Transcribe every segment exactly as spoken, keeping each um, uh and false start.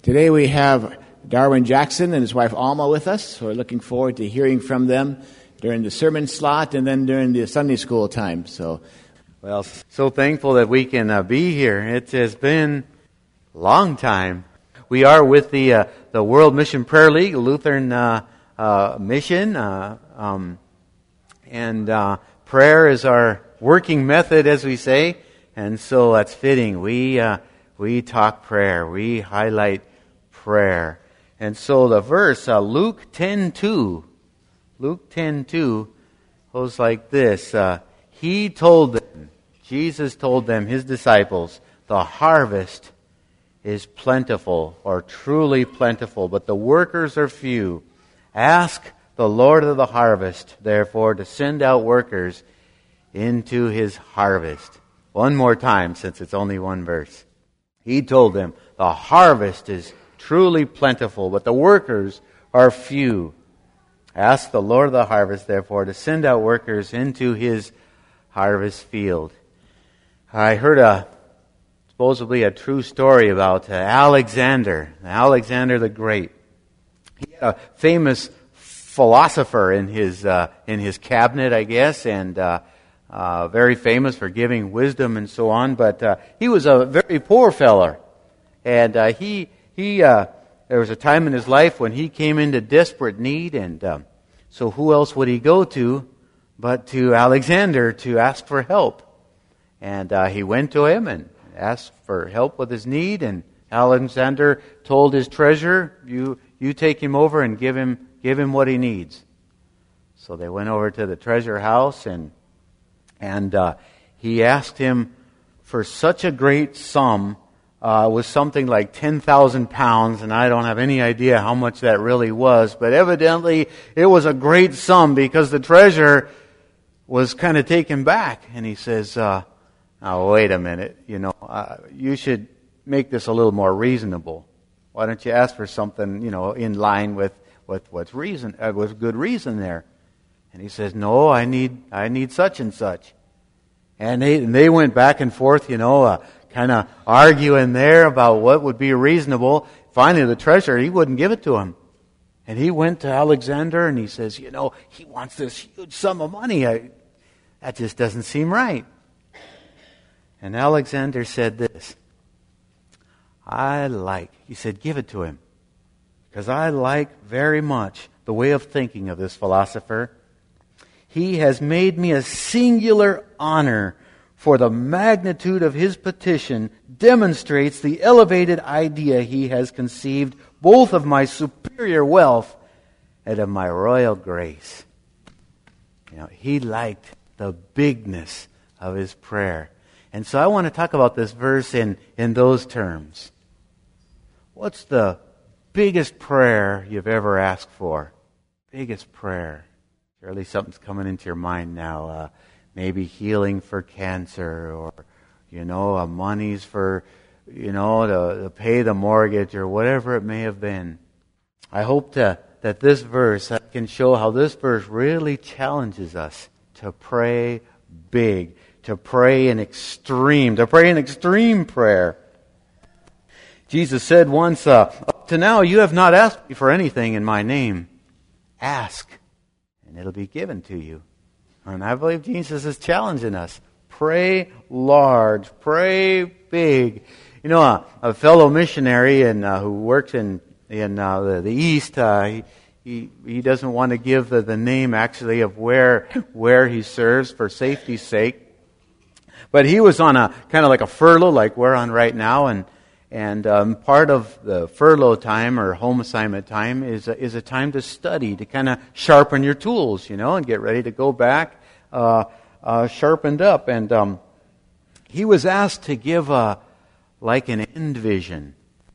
Today we have Darwin Jackson and his wife Alma with us, so we're looking forward to hearing from them during the sermon slot and then during the Sunday school time. So, well, so thankful that we can uh, be here. It has been a long time. We are with the uh, the World Mission Prayer League, Lutheran uh, uh, mission, uh, um, and uh, prayer is our working method, as we say, and so that's fitting. We uh, we talk prayer. We highlight prayer. And so the verse, uh, Luke ten two, Luke ten two goes like this. Uh, he told them, Jesus told them, His disciples, the harvest is plentiful, or truly plentiful, but the workers are few. Ask the Lord of the harvest, therefore, to send out workers into His harvest. One more time, since it's only one verse. He told them, the harvest is truly plentiful, but the workers are few. Ask the Lord of the harvest, therefore, to send out workers into His harvest field. I heard a supposedly a true story about uh, Alexander, Alexander the Great. He had a famous philosopher in his uh, in his cabinet, I guess, and uh, uh, very famous for giving wisdom and so on. But uh, he was a very poor feller, and uh, he he uh, there was a time in his life when he came into desperate need, and um, so who else would he go to but to Alexander to ask for help? And uh, he went to him and asked for help with his need, and Alexander told his treasurer, "You you take him over and give him give him what he needs." So they went over to the treasure house, and and uh, he asked him for such a great sum. Uh, was something like ten thousand pounds, and I don't have any idea how much that really was, but evidently it was a great sum because the treasurer was kind of taken back, and he says, uh, now wait a minute, you know, uh, you should make this a little more reasonable. Why don't you ask for something, you know, in line with, with what's reason, uh, with good reason there? And he says, no, I need, I need such and such. And they, and they went back and forth, you know, uh, kind of arguing there about what would be reasonable. Finally, the treasurer, he wouldn't give it to him. And he went to Alexander and he says, you know, he wants this huge sum of money. I, that just doesn't seem right. And Alexander said this, I like, he said, give it to him. Because I like very much the way of thinking of this philosopher. He has made me a singular honor, for the magnitude of his petition demonstrates the elevated idea he has conceived both of my superior wealth and of my royal grace. You know, he liked the bigness of his prayer. And so I want to talk about this verse in, in those terms. What's the biggest prayer you've ever asked for? Biggest prayer. Surely something's coming into your mind now. Uh, maybe healing for cancer, or, you know, uh, monies for, you know, to, to pay the mortgage, or whatever it may have been. I hope to, that this verse I can show how this verse really challenges us to pray big, to pray in extreme, to pray in extreme prayer. Jesus said once, uh, up to now you have not asked me for anything in my name. Ask, and it'll be given to you. And I believe Jesus is challenging us. Pray large, pray big. You know, a, a fellow missionary and uh, who works in in uh, the, the East, uh, he, he he doesn't want to give the, the name actually of where where he serves for safety's sake. But he was on a kind of like a furlough, like we're on right now, and and um, part of the furlough time or home assignment time is a, is a time to study, to kind of sharpen your tools, you know, and get ready to go back uh, uh, sharpened up. And um, he was asked to give a like an end vision,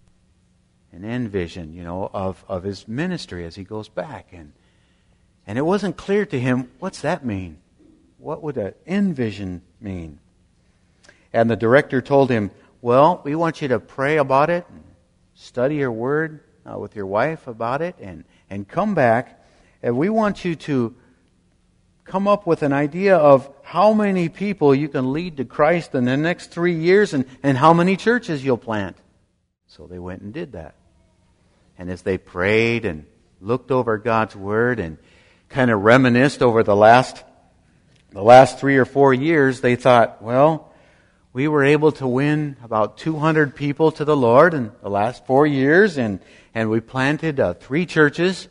an end vision, you know, of of his ministry as he goes back, and and it wasn't clear to him, what's that mean? What would an end vision mean? And the director told him, well, we want you to pray about it, and study your word uh, with your wife about it, and, and come back. And we want you to come up with an idea of how many people you can lead to Christ in the next three years and, and how many churches you'll plant. So they went and did that. And as they prayed and looked over God's Word and kind of reminisced over the last the last three or four years, they thought, well, we were able to win about two hundred people to the Lord in the last four years, and, and we planted uh, three churches.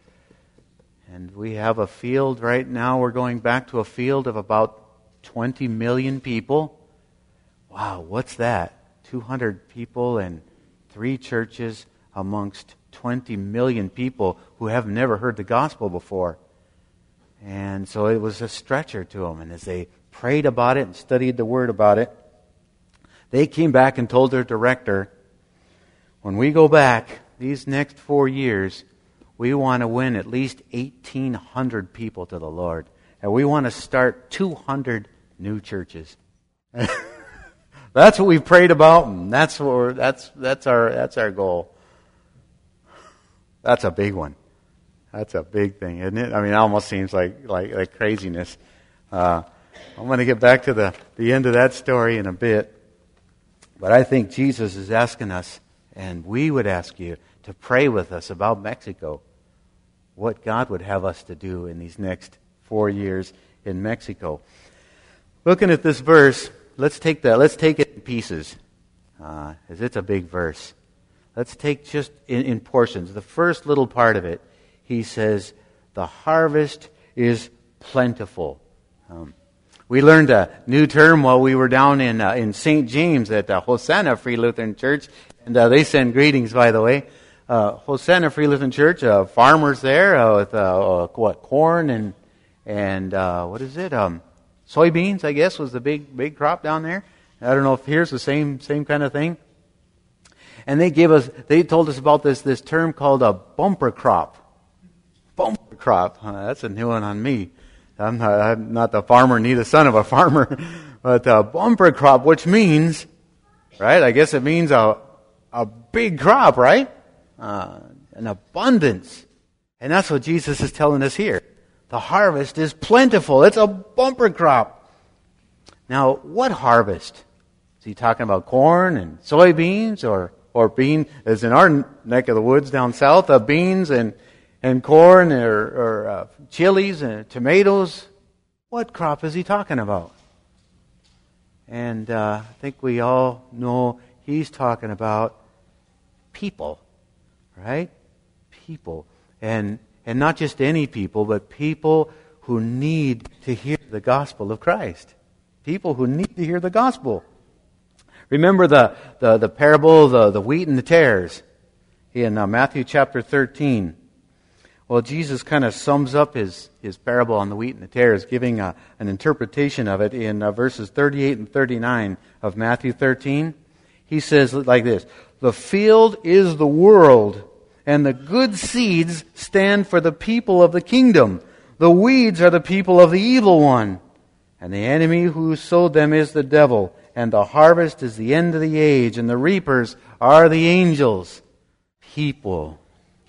And we have a field right now, we're going back to a field of about twenty million people. Wow, what's that? two hundred people and three churches amongst twenty million people who have never heard the gospel before. And so it was a stretcher to them. And as they prayed about it and studied the Word about it, they came back and told their director, when we go back these next four years, we want to win at least eighteen hundred people to the Lord. And we want to start two hundred new churches. That's what we prayed about, and that's what we're, that's that's our that's our goal. That's a big one. That's a big thing, isn't it? I mean, it almost seems like like, like craziness. Uh, I'm going to get back to the, the end of that story in a bit. But I think Jesus is asking us, and we would ask you, to pray with us about Mexico. What God would have us to do in these next four years in Mexico. Looking at this verse, let's take that. Let's take it in pieces, uh, as it's a big verse. Let's take just in, in portions. The first little part of it, he says, the harvest is plentiful. Um, we learned a new term while we were down in uh, in Saint James at uh, Hosanna Free Lutheran Church, and uh, they send greetings, by the way. Uh, Hosanna Free Lutheran Church, uh, farmers there uh, with uh, uh, what corn and and uh, what is it? Um, soybeans, I guess, was the big big crop down there. I don't know if here's the same same kind of thing. And they gave us, they told us about this this term called a bumper crop. Bumper crop. Uh, that's a new one on me. I'm not, I'm not the farmer, neither son of a farmer, but a bumper crop, which means, right? I guess it means a a big crop, right? Uh, an abundance. And that's what Jesus is telling us here. The harvest is plentiful. It's a bumper crop. Now, what harvest? Is he talking about corn and soybeans, or or bean, as in our neck of the woods down south, uh, beans and and corn, or, or uh, chilies and tomatoes? What crop is he talking about? And uh, I think we all know he's talking about people, right? People. And and not just any people, but people who need to hear the gospel of Christ. People who need to hear the gospel. Remember the, the, the parable of the, the wheat and the tares in uh, Matthew chapter thirteen. Well, Jesus kind of sums up his, his parable on the wheat and the tares, giving a, an interpretation of it in uh, verses thirty-eight and thirty-nine of Matthew thirteen. He says like this, "The field is the world, and the good seeds stand for the people of the kingdom. The weeds are the people of the evil one. And the enemy who sowed them is the devil. And the harvest is the end of the age, and the reapers are the angels." People.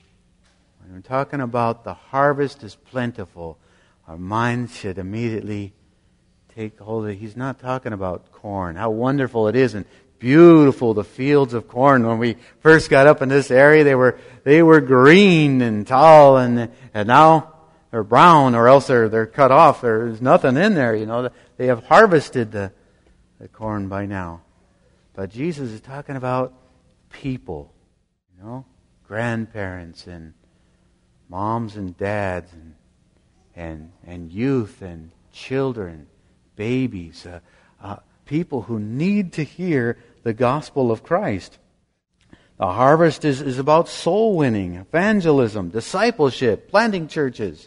When we're talking about the harvest is plentiful, our minds should immediately take hold of it. He's not talking about corn. How wonderful it is and beautiful, the fields of corn. When we first got up in this area, they were they were green and tall, and and now they're brown, or else they're they're cut off. There's nothing in there. You know, they have harvested the the corn by now. But Jesus is talking about people, you know, grandparents and moms and dads and and and youth and children, babies, uh, uh, people who need to hear the gospel of Christ. The harvest is, is about soul winning, evangelism, discipleship, planting churches.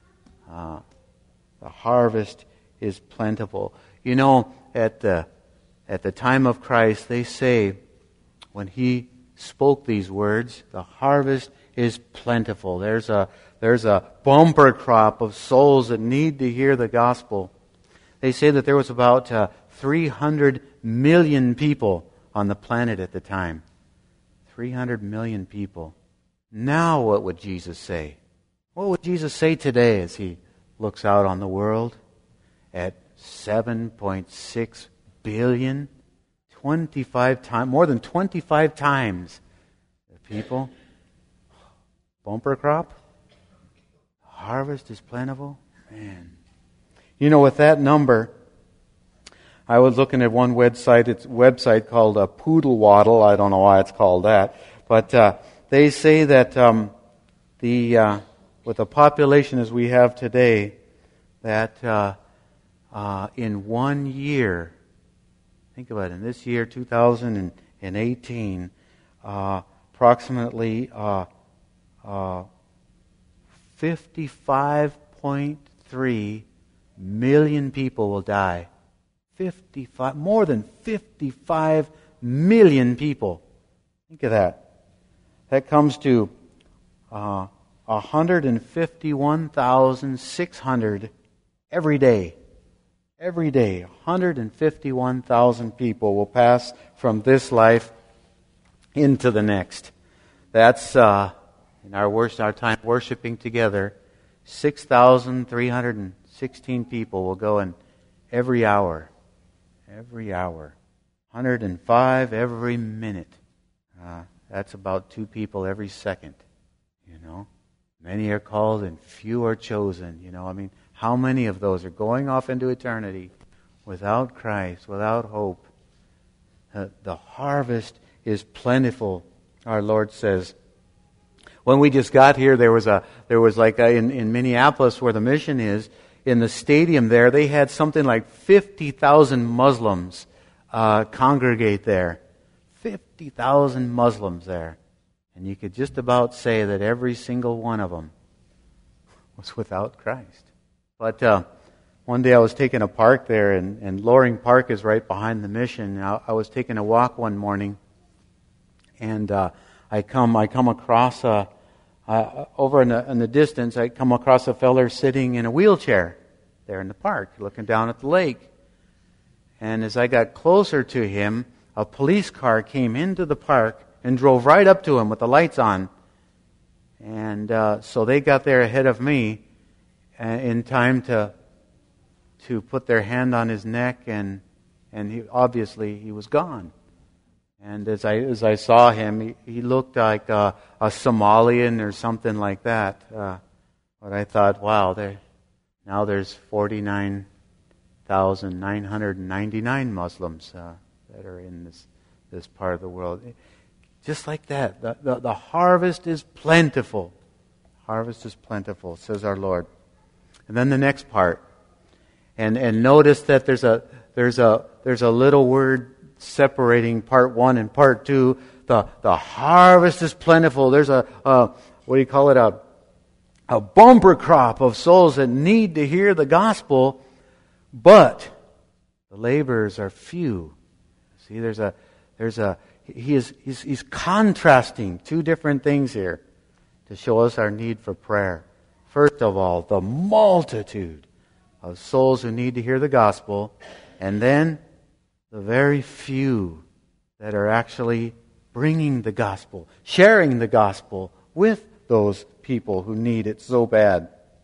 Uh, the harvest is plentiful. You know, at the at the time of Christ, they say, when He spoke these words, the harvest is plentiful. There's a there's a bumper crop of souls that need to hear the gospel. They say that there was about uh, three hundred million people on the planet at the time. three hundred million people. Now what would Jesus say? What would Jesus say today as He looks out on the world at seven point six billion? twenty-five times, more than twenty-five times the people. Bumper crop? Harvest is plentiful? Man. You know, with that number, I was looking at one website, it's a website called uh, Poodle Waddle. I don't know why it's called that. But uh, they say that um, the uh, with the population as we have today, that uh, uh, in one year, think about it, in this year, two thousand eighteen, uh, approximately uh, uh, fifty-five point three million people will die. fifty-five, more than fifty-five million people. Think of that. That comes to uh, one hundred fifty-one thousand six hundred every day. Every day, one hundred fifty-one thousand people will pass from this life into the next. That's uh, in our worst, our time worshiping together. Six thousand three hundred sixteen people will go in every hour. Every hour. one hundred five every minute. Uh, that's about two people every second. You know, many are called and few are chosen. You know, I mean, how many of those are going off into eternity without Christ, without hope? Uh, the harvest is plentiful, our Lord says. When we just got here, there was a there was like a, in in Minneapolis where the mission is, in the stadium there, they had something like fifty thousand Muslims uh, congregate there. fifty thousand Muslims there. And you could just about say that every single one of them was without Christ. But uh, one day I was taking a park there, and, and Loring Park is right behind the mission. I, I was taking a walk one morning, and uh, I come I come across a uh, over in the, in the distance. I come across a feller sitting in a wheelchair there in the park, looking down at the lake. And as I got closer to him, a police car came into the park and drove right up to him with the lights on. And uh, so they got there ahead of me in time to to put their hand on his neck, and and he, obviously he was gone. And as I as I saw him, he, he looked like a, a Somalian or something like that. Uh, but I thought, wow, there now there's forty-nine thousand nine hundred ninety-nine Muslims uh, that are in this this part of the world. Just like that, the, the the harvest is plentiful. Harvest is plentiful, says our Lord. And then the next part, and and notice that there's a there's a there's a little word separating part one and part two. The the harvest is plentiful. There's a, a what do you call it? A a bumper crop of souls that need to hear the gospel, but the laborers are few. See, there's a there's a he is he's, he's contrasting two different things here to show us our need for prayer. First of all, the multitude of souls who need to hear the gospel, and then the very few that are actually bringing the gospel, sharing the gospel with those people who need it so bad.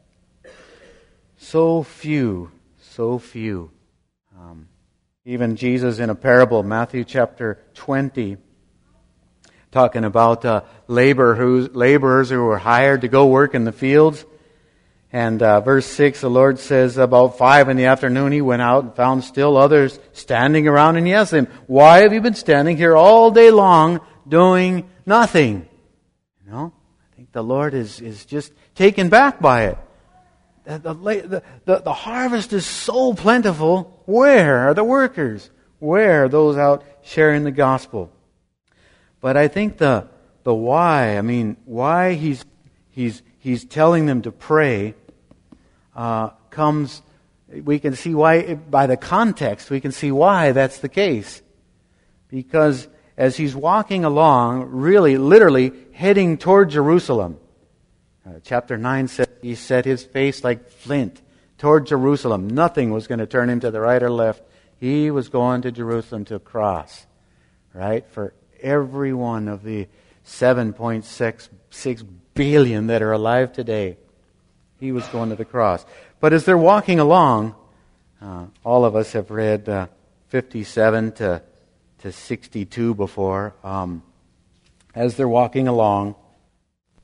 So few, so few. Um, even Jesus in a parable, Matthew chapter twenty, talking about uh, labor who's, laborers who were hired to go work in the fields. And uh, verse six, the Lord says, about five in the afternoon he went out and found still others standing around, and he asked them, why have you been standing here all day long doing nothing? You know, I think the Lord is, is just taken back by it. The, the, the, the harvest is so plentiful. Where are the workers? Where are those out sharing the gospel? But I think the the why, I mean, why he's he's he's telling them to pray uh, comes. We can see why by the context. We can see why that's the case, because as he's walking along, really, literally heading toward Jerusalem. Uh, chapter nine says he set his face like flint toward Jerusalem. Nothing was going to turn him to the right or left. He was going to Jerusalem to cross, right? For every one of the seven point six billion that are alive today, he was going to the cross. But as they're walking along, uh, all of us have read uh, fifty-seven to to sixty-two before. Um, as they're walking along,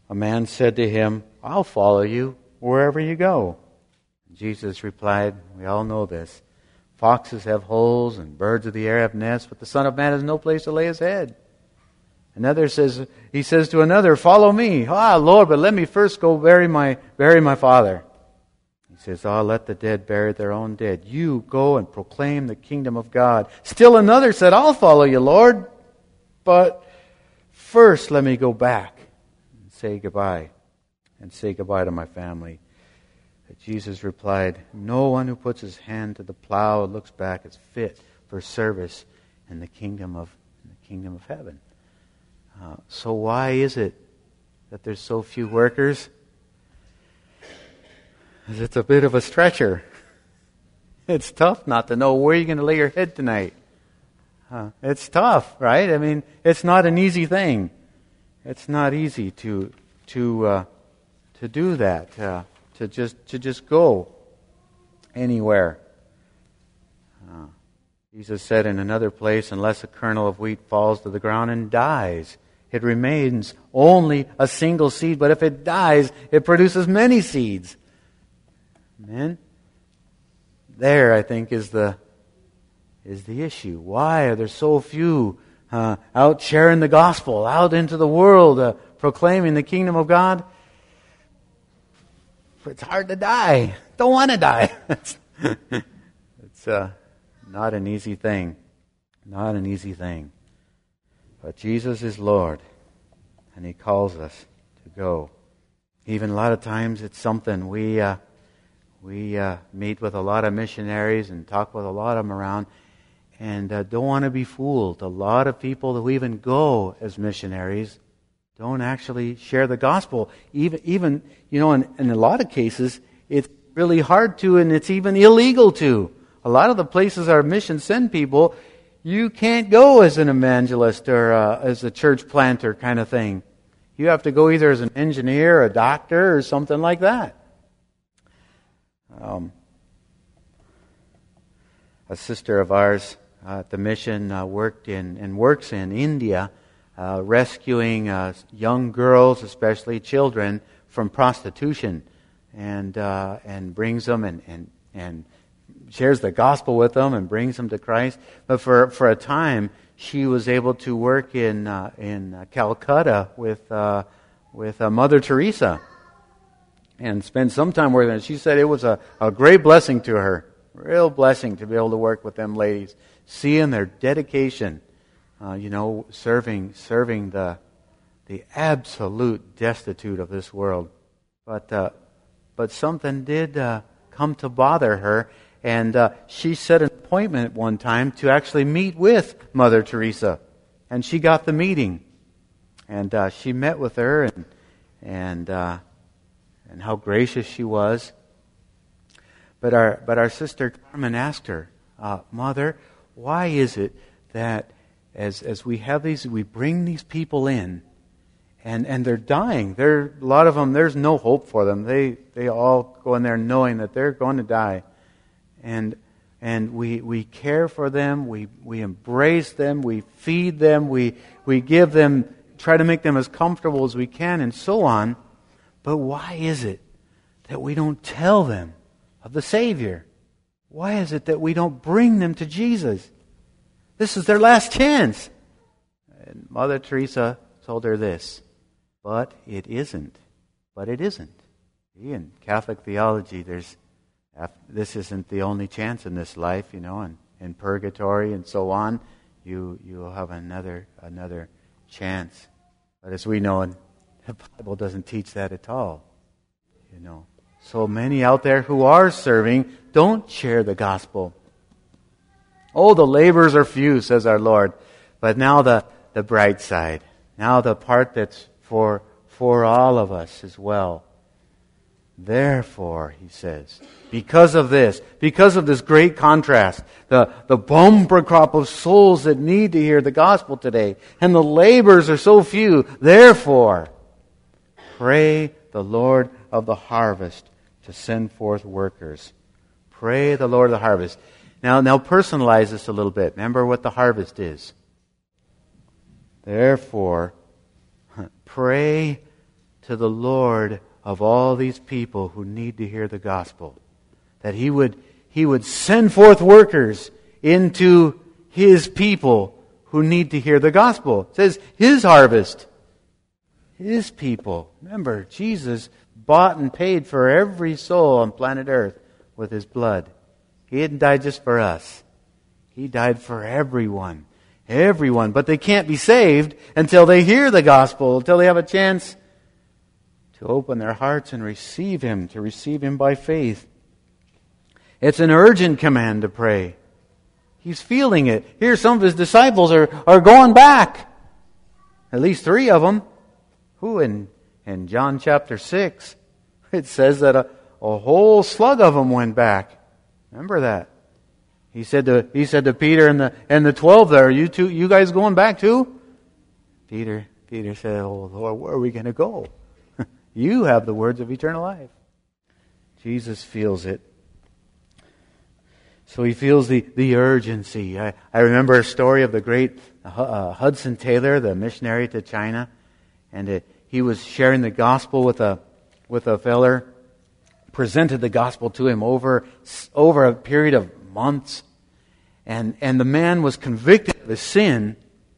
a man said to him, I'll follow you wherever you go. Jesus replied, we all know this. Foxes have holes and birds of the air have nests, but the Son of Man has no place to lay his head. Another says, he says to another, follow me. Ah, Lord, but let me first go bury my, bury my father. He says, oh, let the dead bury their own dead. You go and proclaim the kingdom of God. Still another said, I'll follow you, Lord, but first let me go back and say goodbye, and say goodbye to my family. But Jesus replied, no one who puts his hand to the plow and looks back is fit for service in the kingdom of in the kingdom of heaven. Uh, so why is it that there's so few workers? It's a bit of a stretcher. It's tough not to know where you're going to lay your head tonight. Uh, it's tough, right? I mean, it's not an easy thing. It's not easy to to uh, to do that. Uh, to just to just go anywhere. Uh, Jesus said in another place, unless a kernel of wheat falls to the ground and dies, it remains only a single seed, but if it dies, it produces many seeds. Amen? There, I think, is the is the issue. Why are there so few uh, out sharing the gospel, out into the world, uh, proclaiming the kingdom of God? It's hard to die. Don't want to die. It's uh, not an easy thing. Not an easy thing. But Jesus is Lord, and He calls us to go. Even a lot of times it's something we uh, we uh, meet with a lot of missionaries and talk with a lot of them around, and uh, don't want to be fooled. A lot of people who even go as missionaries don't actually share the gospel. Even, even you know, in, in a lot of cases, it's really hard to, and it's even illegal to. A lot of the places our missions send people, you can't go as an evangelist or uh, as a church planter kind of thing. You have to go either as an engineer, a doctor, or something like that. Um, a sister of ours uh, at the mission uh, worked in and works in India, Uh, rescuing uh, young girls, especially children, from prostitution, and uh, and brings them and, and and shares the gospel with them and brings them to Christ. But for for a time, she was able to work in uh, in Calcutta with uh, with uh, Mother Teresa and spend some time with her. And she said it was a, a great blessing to her, real blessing to be able to work with them ladies, seeing their dedication. Uh, you know, serving serving the the absolute destitute of this world, but uh, but something did uh, come to bother her, and uh, she set an appointment one time to actually meet with Mother Teresa, and she got the meeting, and uh, she met with her, and and uh, and how gracious she was. But our but our sister Carmen asked her, uh, Mother, why is it that As as we have these, we bring these people in, and, and they're dying. They're, a lot of them, there's no hope for them. They they all go in there knowing that they're going to die, and and we we care for them. We we embrace them. We feed them. We we give them, try to make them as comfortable as we can, and so on. But why is it that we don't tell them of the Savior? Why is it that we don't bring them to Jesus? This is their last chance. And Mother Teresa told her this, but it isn't. But it isn't. In Catholic theology, there's this isn't the only chance in this life, you know, and in purgatory and so on, you you will have another another chance. But as we know, the Bible doesn't teach that at all. You know, so many out there who are serving don't share the gospel. Oh, the labors are few, says our Lord. But now the, the bright side. Now the part that's for for all of us as well. Therefore, he says, because of this, because of this great contrast, the, the bumper crop of souls that need to hear the gospel today, and the labors are so few, therefore, pray the Lord of the harvest to send forth workers. Pray the Lord of the harvest. Now, now personalize this a little bit. Remember what the harvest is. Therefore, pray to the Lord of all these people who need to hear the gospel. That He would, He would send forth workers into His people who need to hear the gospel. It says His harvest. His people. Remember, Jesus bought and paid for every soul on planet Earth with His blood. He didn't die just for us. He died for everyone. Everyone. But they can't be saved until they hear the gospel, until they have a chance to open their hearts and receive Him, to receive Him by faith. It's an urgent command to pray. He's feeling it. Here, some of His disciples are, are going back. At least three of them. Who in, in John chapter six, it says that a, a whole slug of them went back. Remember that. He said to he said to Peter and the and the twelve there, you two you guys going back too? Peter Peter said, "Oh Lord, where are we going to go? You have the words of eternal life." Jesus feels it. So He feels the, the urgency. I, I remember a story of the great uh, Hudson Taylor, the missionary to China, and it, he was sharing the gospel with a with a feller, presented the gospel to him over over a period of months, and and the man was convicted of his sin,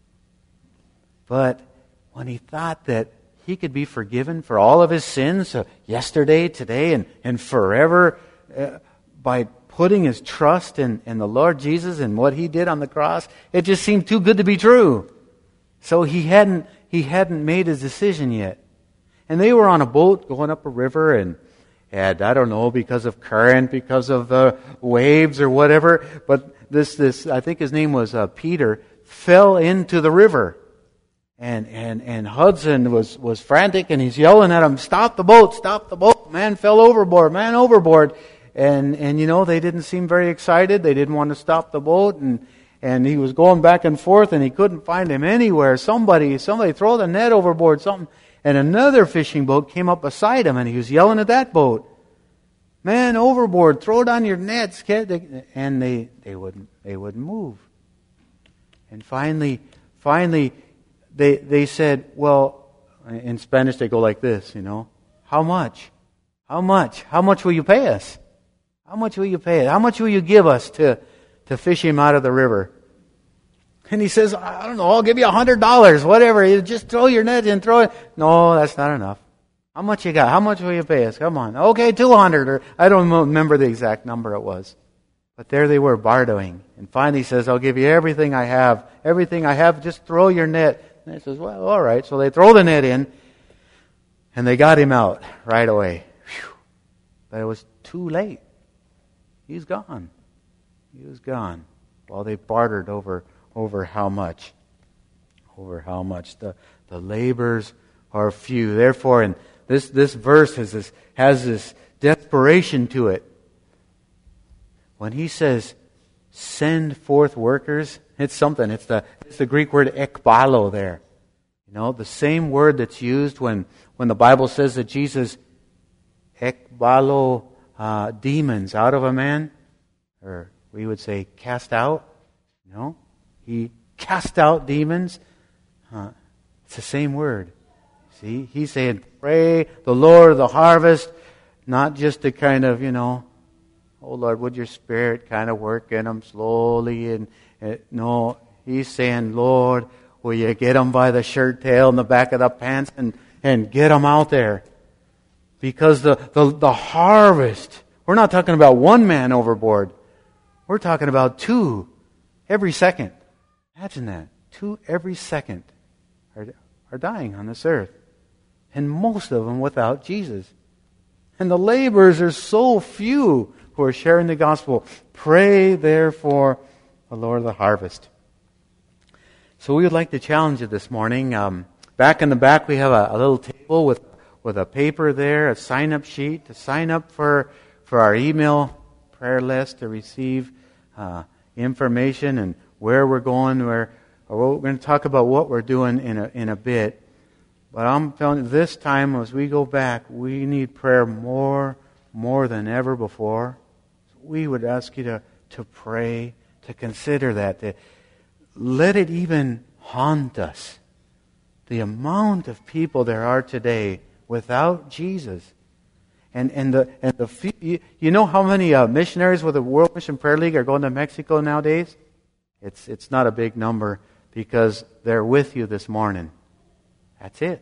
but when he thought that he could be forgiven for all of his sins, uh, yesterday, today, and, and forever, uh, by putting his trust in, in the Lord Jesus and what He did on the cross, it just seemed too good to be true. So he hadn't he hadn't made his decision yet. And they were on a boat going up a river, and and I don't know, because of current, because of uh, waves or whatever, but this this I think his name was uh, Peter, fell into the river. And and and Hudson was, was frantic, and he's yelling at him, "Stop the boat, stop the boat. Man fell overboard, man overboard." And and you know, they didn't seem very excited. They didn't want to stop the boat, and and he was going back and forth, and he couldn't find him anywhere. Somebody somebody throw the net overboard, something. And another fishing boat came up beside him, and he was yelling at that boat, "Man overboard, throw down your nets." And they, they wouldn't they wouldn't move. And finally finally they they said, well, in Spanish they go like this, you know, "How much? How much? How much will you pay us? How much will you pay us? How much will you give us to, to fish him out of the river?" And he says, "I don't know, I'll give you a hundred dollars, whatever. You just throw your net in, throw it." "No, that's not enough. How much you got? How much will you pay us? Come on." "Okay, two hundred, or I don't remember the exact number it was. But there they were, bartering. And finally he says, "I'll give you everything I have. Everything I have, just throw your net." And he says, "Well, all right." So they throw the net in, and they got him out right away. Whew. But it was too late. He's gone. He was gone. While they bartered over over how much. Over how much. The the labors are few. Therefore, and this, this verse has this has this desperation to it. When he says, "Send forth workers," it's something. It's the it's the Greek word ekbalo there. You know, the same word that's used when, when the Bible says that Jesus ekbalo uh, demons out of a man, or we would say cast out. You know, He cast out demons. Uh, it's the same word. See, He's saying, pray the Lord of the harvest, not just to kind of, you know, "Oh Lord, would your Spirit kind of work in them slowly?" And, and no, He's saying, "Lord, will you get them by the shirt tail and the back of the pants and, and get them out there?" Because the, the, the harvest, we're not talking about one man overboard. We're talking about two every second. Imagine that. Two every second are, are dying on this earth. And most of them without Jesus. And the laborers are so few who are sharing the gospel. Pray, therefore, the Lord of the harvest. So we would like to challenge you this morning. Um, back in the back we have a, a little table with with a paper there, a sign-up sheet to sign up for, for our email prayer list to receive uh, information and where we're going. Where or we're going to talk about what we're doing in a in a bit. But I'm telling you, this time as we go back, we need prayer more more than ever before. We would ask you to, to pray, to consider that, to let it even haunt us. The amount of people there are today without Jesus. And and the and the few, you, you know how many uh, missionaries with the World Mission Prayer League are going to Mexico nowadays? It's it's not a big number because they're with you this morning. That's it.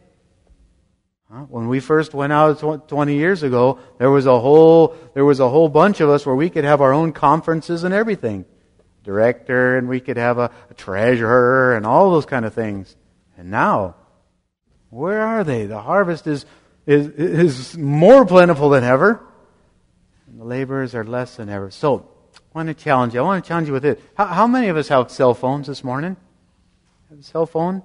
Huh? When we first went out twenty years ago, there was a whole there was a whole bunch of us where we could have our own conferences and everything, director, and we could have a, a treasurer and all those kind of things. And now, where are they? The harvest is is is more plentiful than ever, and the laborers are less than ever. So, I want to challenge you. I want to challenge you with it. How, how many of us have cell phones this morning? Have a cell phone?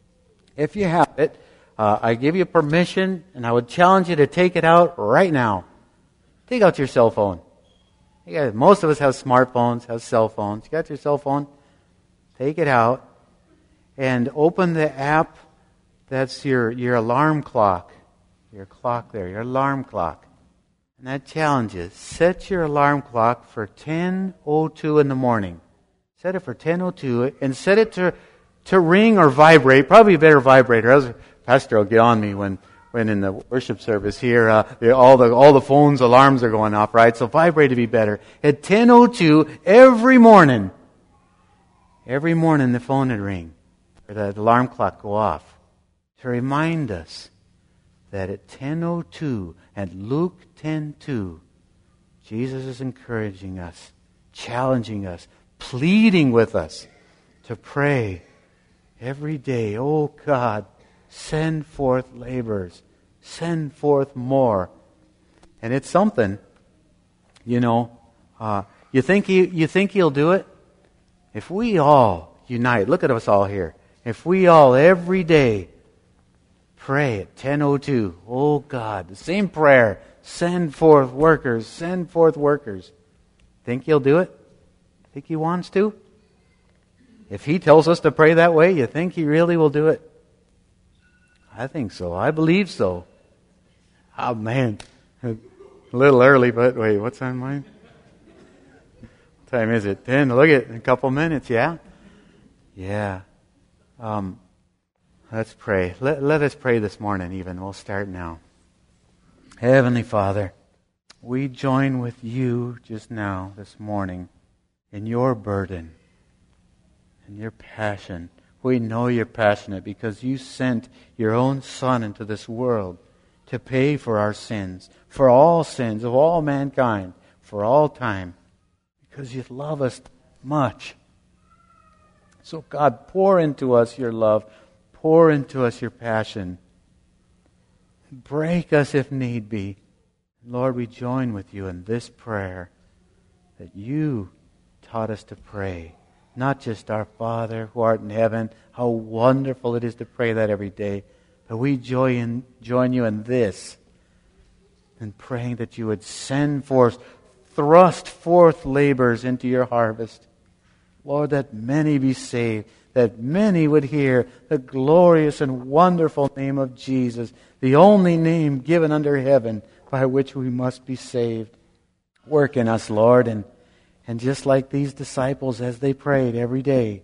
If you have it, uh, I give you permission, and I would challenge you to take it out right now. Take out your cell phone. You guys, most of us have smartphones, have cell phones. You got your cell phone? Take it out and open the app. That's your, your alarm clock. Your clock there, your alarm clock. And that challenges. Set your alarm clock for ten oh two in the morning. Set it for ten oh two and set it to to ring or vibrate. Probably a better vibrator. I was, Pastor will get on me when, when in the worship service here, uh, all the all the phones alarms are going off, right? So vibrate to be better. At ten oh two every morning, every morning the phone would ring or the alarm clock go off to remind us that at ten oh two, at Luke ten two, Jesus is encouraging us, challenging us, pleading with us to pray every day. Oh God, send forth laborers, send forth more. And it's something, you know. Uh, you think he, you think He'll do it? If we all unite, look at us all here. If we all every day pray at ten oh two. Oh God, the same prayer. Send forth workers. Send forth workers. Think He'll do it? Think He wants to? If He tells us to pray that way, you think He really will do it? I think so. I believe so. Oh man, a little early, but wait, what's on mine? What time is it? ten. Look at it, a couple minutes, yeah? Yeah. Um... Let's pray. Let, let us pray this morning even. We'll start now. Heavenly Father, we join with you just now, this morning, in your burden, in your passion. We know you're passionate because you sent your own Son into this world to pay for our sins, for all sins of all mankind, for all time, because you love us much. So God, pour into us your love. Pour into us your passion. Break us if need be. Lord, we join with you in this prayer that you taught us to pray. Not just our Father who art in heaven, how wonderful it is to pray that every day, but we join, join you in this, in praying that you would send forth, thrust forth laborers into your harvest. Lord, that many be saved, that many would hear the glorious and wonderful name of Jesus, the only name given under heaven by which we must be saved. Work in us, Lord, and, and just like these disciples as they prayed every day,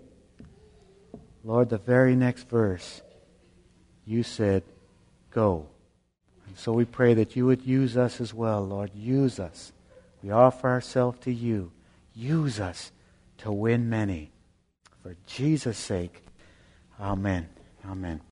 Lord, the very next verse, you said, go. And so we pray that you would use us as well, Lord. Use us. We offer ourselves to you. Use us to win many. For Jesus' sake, amen. Amen.